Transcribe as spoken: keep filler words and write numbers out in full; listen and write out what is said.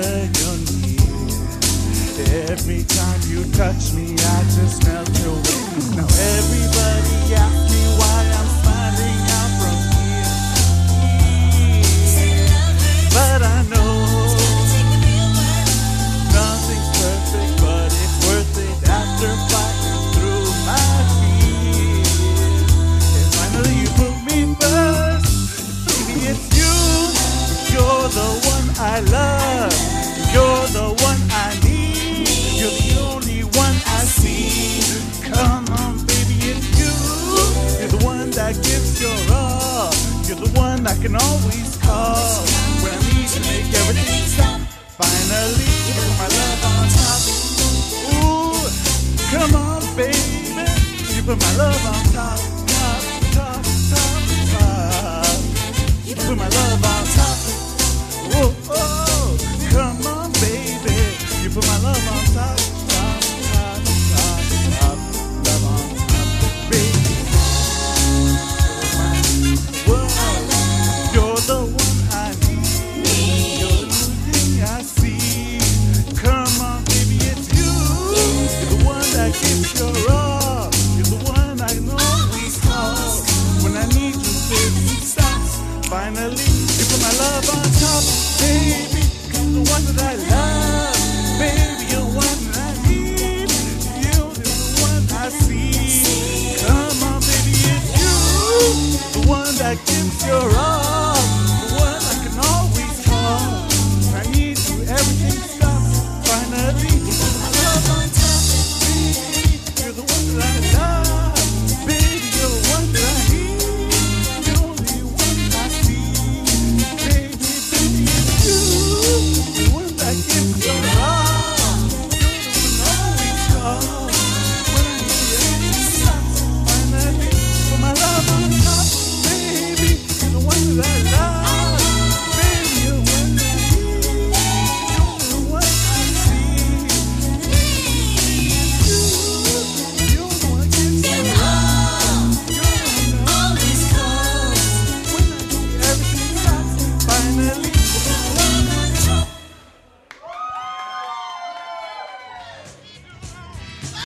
you're near. Every time you touch me, I just melt away. Now everybody asks me why I'm smiling out from here, but I know nothing's perfect, but it's worth it after fighting through my fears. And finally you put me first. Baby, it's you. You're the one I love. You're the one I need. You're the only one I see. Come on, baby, it's you. You're the one that gives your all. You're the one I can always call when I need to make everything stop. Finally, you put my love on top. Ooh, come on, baby. You put my love on top, top, top, top, top. You put my love on top. Oh, oh, come on, baby. You put my love on top, top, top, top, top. Love on top, baby. Whoa, you're the one I need. You're the thing I see. Come on, baby, it's you. You're the one that gives your all. You're the one I can always call when I need you, baby. Stop. Finally, you put my love on top, baby. You're the one that I love, baby. You're the one that I need. You're the one I see. Come on, baby, it's you, the one that gives your all.